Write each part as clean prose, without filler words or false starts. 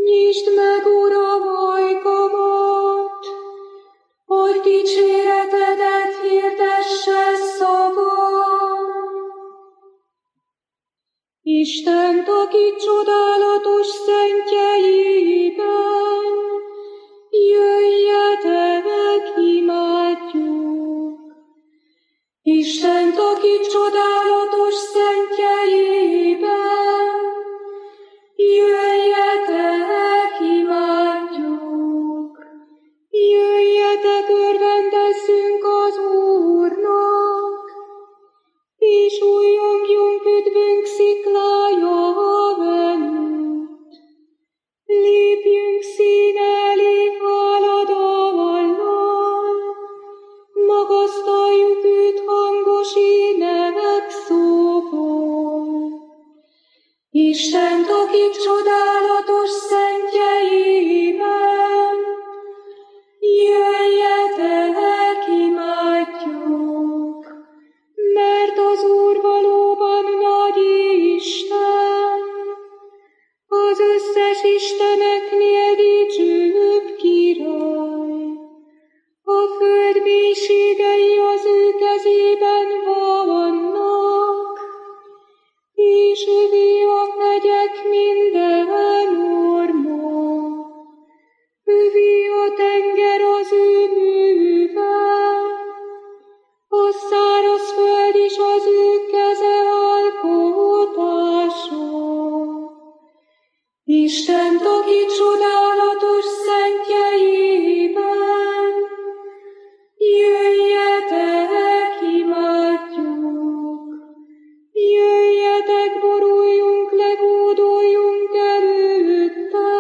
Nyisd meg, Uram, ajkamat, hogy dicséretedet hirdesse szavam. Istent, aki csodálatos szentjeiben, jöjjetek, imádjuk. Istent, aki csodálatos szentjeiben, jöjjetek, imádjuk. Jöjjetek, örvendezzünk az Úrnak, és újjongjunk üdvünk sziklája velünk. Lépjünk színe elé háladallal, magasztaljuk őt hangos ének szóval. Istent, aki csodálatos szentjeiben, jöjjetek, imádjuk, mert az Úr valóban nagy Isten, az összes isteneknél dicsőbb király. A föld mélységei az ő kezében vannak, és övé a hegyek minden orma. Övé a tenger az ő műve, a száraz föld is az ő keze alkotása. Istent, aki csodálatos szentjeiben, jöjjetek, imádjuk. Jöjjetek, boruljunk le, gódoljunk előtte.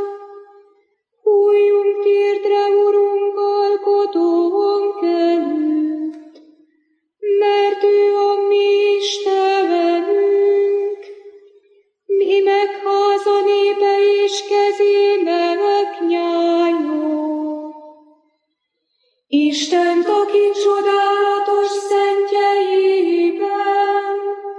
Hújjunk térdre, Urunk, alkotónk előtt, mert ő a mi Istenünk, mi meg háza népe és kezének nyája. Istent, aki csodálatos szentjeiben,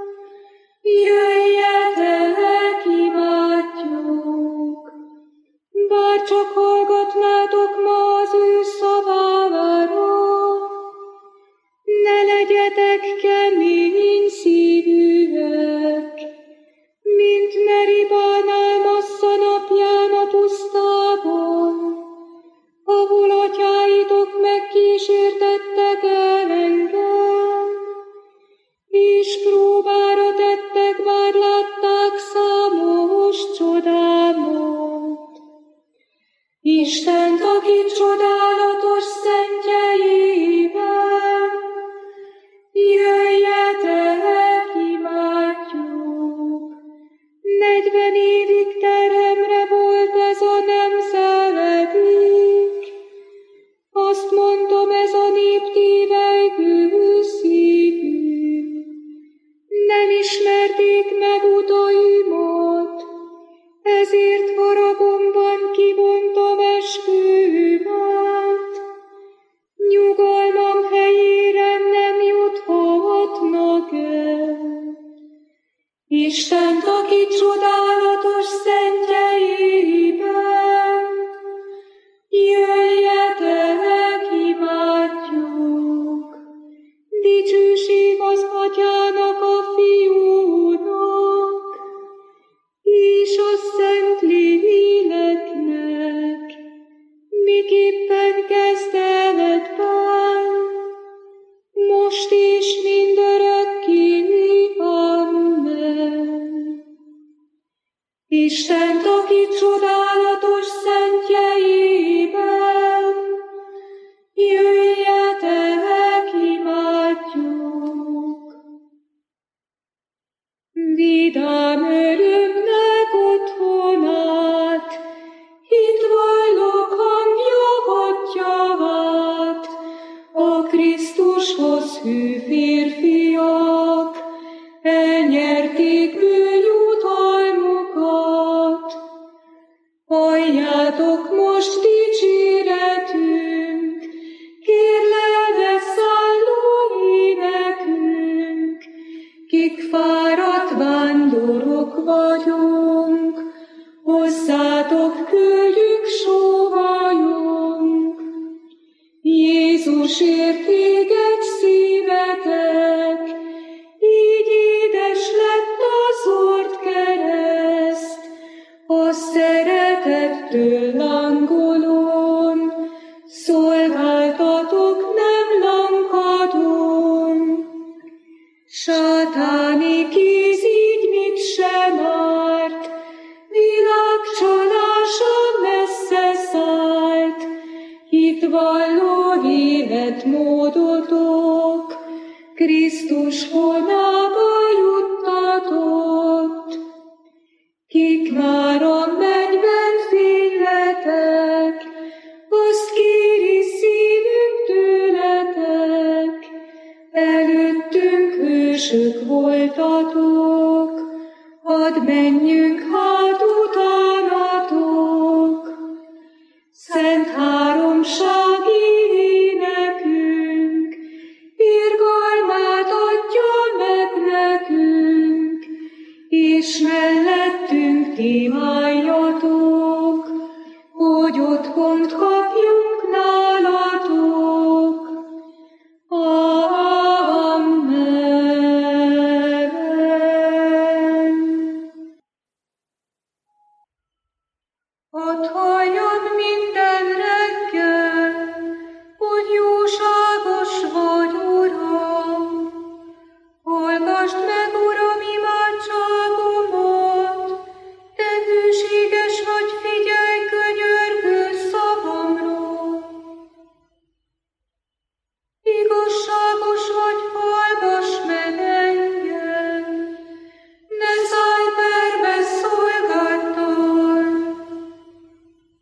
jöjjetek, imádjuk. Bár csak hallgatnátok ma az ő szavára, ne legyetek kemény szívűek, mint Meribán Massza napján a pusztában, ahol atyáitok megkísértettek engem, és próbára tettek, bár látták számos csodámat. Istent, aki csodálatos szentjeiben, jöjjetek, imádjuk. 40 évig terhemre volt ez a nemzedék, azt mondtam, ez a nép tévelygő szívű. Nem ismerték meg utaimat, ezért haragomban kibontom eskümet. Nyugalmam helyére nem juthatnak el. Istent, aki csodálatos szentjeiben, jöjjetek, imádjuk. Dicsőség az Atyának, a Fiúnak, és a Szent Léleknek, miképpen kezdetben, most és mindörökké. Amen. Istent, aki csodálatos szentjeiben, jöjjetek, imádjuk. Vidám örömnek otthonát, itt vallók hangja hatja át, a Krisztushoz hű férfiak elnyerték bűnjutalmukat. Halljátok most dicséretünk, kérlelve szálló énekünk, kik fáradt vándorok vagyunk, hozzátok ettől lángolón, szolgáltatok nem lankadón. Sátáni kéz így mit sem árt, világcsalása messze szállt, hitt valló életmódotok, Krisztus honába juttatott. Kik már a mennyben fényletek, azt kéri szívünk tőletek, előttünk hősök voltatok, hadd menjünk hát utánatok. Szent háromsági énekünk, irgalmát adja meg nekünk, és mellettünk ti álljatok, hogy otthont kapjunk nálatok. Amen. Hadd halljon minden reggel, hogy jóságos vagy, Uram. Hallgasd meg, Uram, imádságomat, te hűséges vagy, figyelj könyörgő szavamra. Igazságos vagy, hallgass meg engem, ne szállj perbe szolgáltal.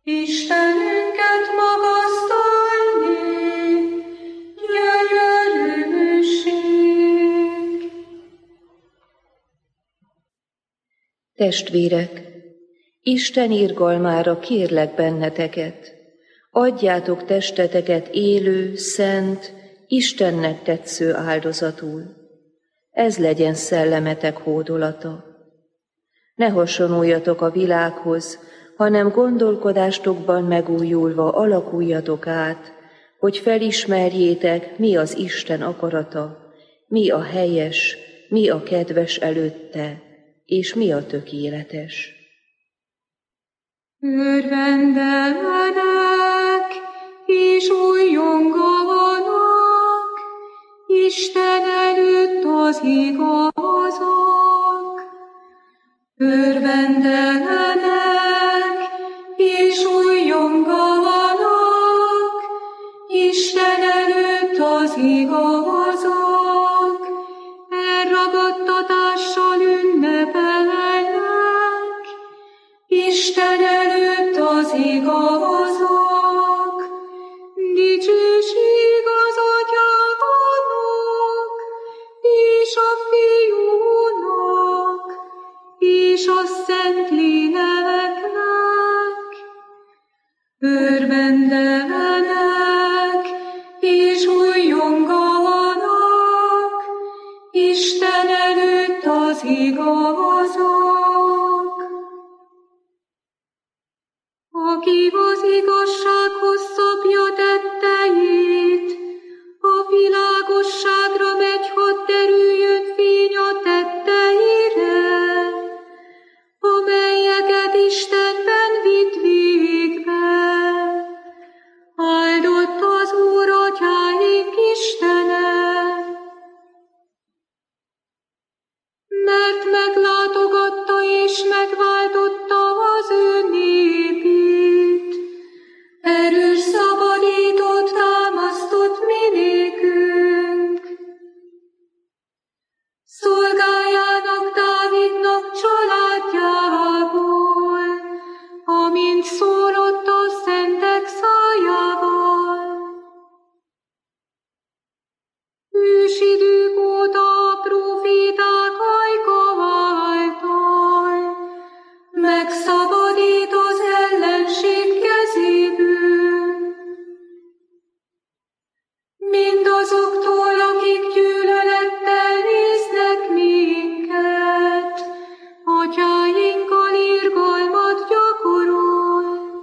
Istenünket magasztalni, gyönyörűség. Testvérek, Isten irgalmára kérlek benneteket, adjátok testeteket élő, szent, Istennek tetsző áldozatul. Ez legyen szellemetek hódolata. Ne hasonuljatok a világhoz, hanem gondolkodástokban megújulva alakuljatok át, hogy felismerjétek, mi az Isten akarata, mi a helyes, mi a kedves előtte, és mi a tökéletes. Örvendenek és újjonganak Isten előtt az igazak. Örvendenek és újjonganak Isten előtt az igazak. Elragadtatással ünnepelnek Isten előtt az igazak. Dicsőség az Atyának, és a Fiúnak, és a Szentléleknek. Örvendenek és újjonganak Isten előtt az igazak. Aki az igazsághoz szabja tetteit, a világosságra megy, hadd derüljön fény a tetteire, amelyeket Istenben vitt végbe. Áldott az Úr atyáink Istene, mert meglátogatta és megváltotta az ő népét. Erős szabadítót támasztott mi nékünk. Szolgájának Dávidnak családjából, amint szólott a szentek szájával. Ősidők óta a próféták ajka által megszabadít az ellenség kezéből. Mindazoktól, akik gyűlölettel néznek minket, atyáinkkal irgalmat gyakorol.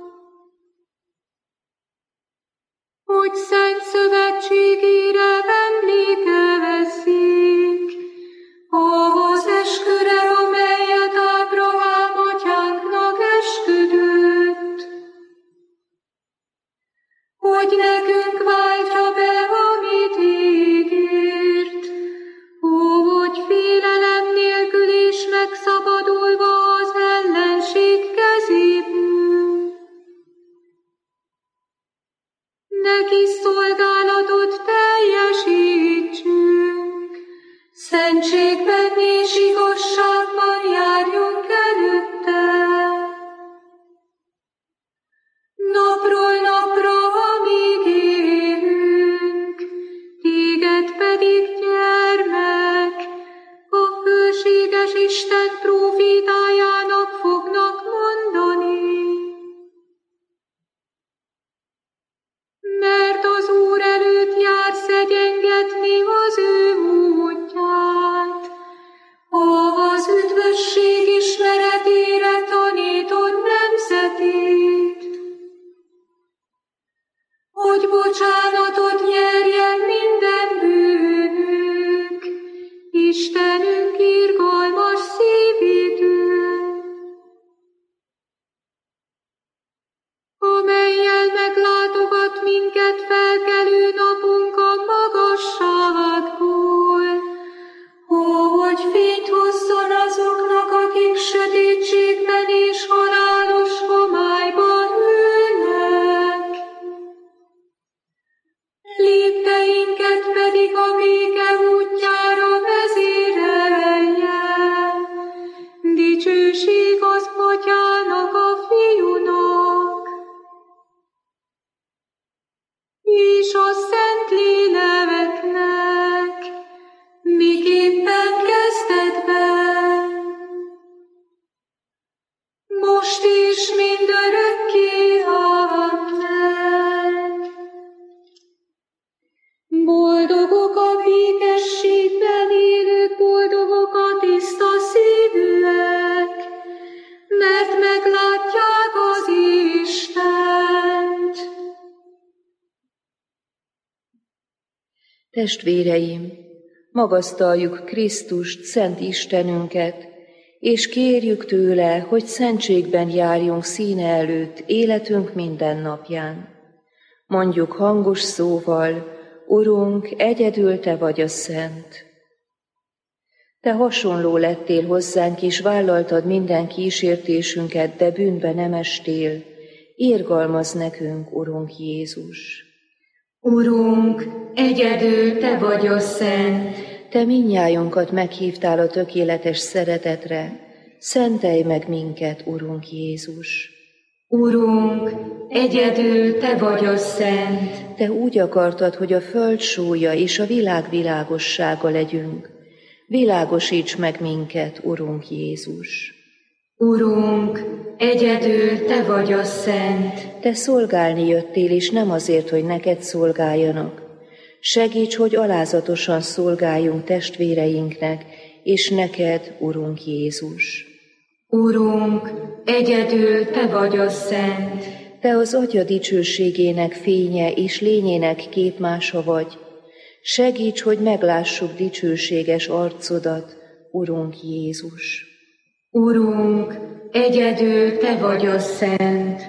Testvéreim, magasztaljuk Krisztust, Szent Istenünket, és kérjük tőle, hogy szentségben járjunk színe előtt életünk minden napján. Mondjuk hangos szóval: Urunk, egyedül Te vagy a Szent. Te hasonló lettél hozzánk, és vállaltad minden kísértésünket, de bűnbe nem estél. Irgalmazz nekünk, Urunk Jézus. Urunk, egyedül Te vagy a Szent. Te mindnyájunkat meghívtál a tökéletes szeretetre, szentelj meg minket, Urunk Jézus. Urunk, egyedül Te vagy a Szent. Te úgy akartad, hogy a föld sója és a világ világossága legyünk. Világosíts meg minket, Urunk Jézus. Urunk, egyedül Te vagy a Szent. Te szolgálni jöttél, és nem azért, hogy neked szolgáljanak. Segíts, hogy alázatosan szolgáljunk testvéreinknek, és neked, Urunk Jézus. Urunk, egyedül Te vagy a Szent. Te az Atya dicsőségének fénye és lényének képmása vagy. Segíts, hogy meglássuk dicsőséges arcodat, Urunk Jézus. Urunk, egyedül Te vagy a Szent.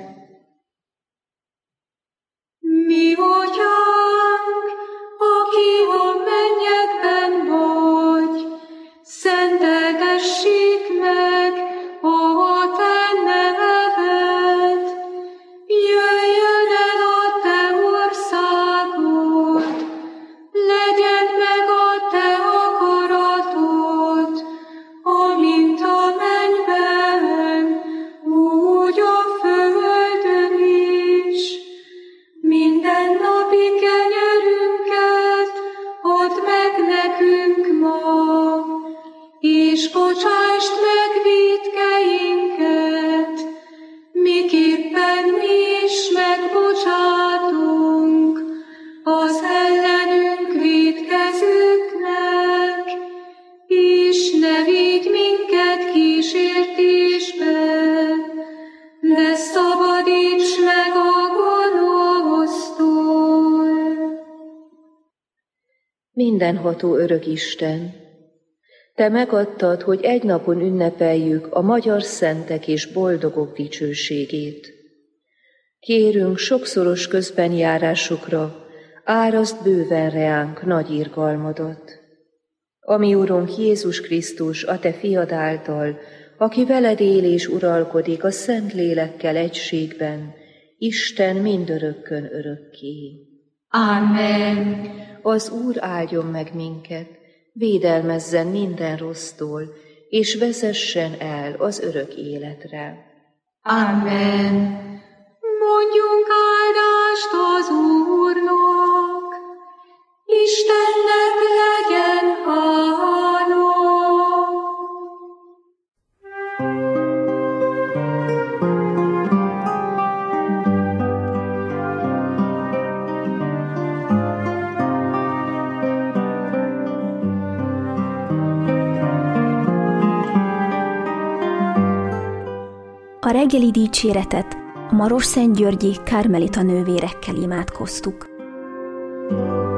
Mi Atyánk, aki a mennyekben vagy, szenteltessék meg a Te neved. Jöjjön el a Te országod, legyen meg a Te akaratod, amint a mennyben, úgy a földön is. Mindennapi kenyerünket add meg nekünk ma, és bocsásd meg vétkeinket, miképpen mi is megbocsátunk az ellenünk vétkezőknek, és ne vigy minket kísértésbe, de szabadíts meg a gonosztól. Mindenható örök Isten, Te megadtad, hogy egy napon ünnepeljük a magyar szentek és boldogok dicsőségét. Kérünk sokszoros közbenjárásukra, árasd bőven reánk nagy irgalmadat. Ami Urunk Jézus Krisztus, a Te fiad által, aki veled él és uralkodik a Szent Lélekkel egységben, Isten mindörökkön örökké. Amen. Az Úr áldjon meg minket, védelmezzen minden rossztól, és vezessen el az örök életre. Amen. Mondjunk áldást az Úrnak, Istennek legyen hála. A reggeli dicséretet a Marosszentgyörgyi Karmelita nővérekkel imádkoztuk.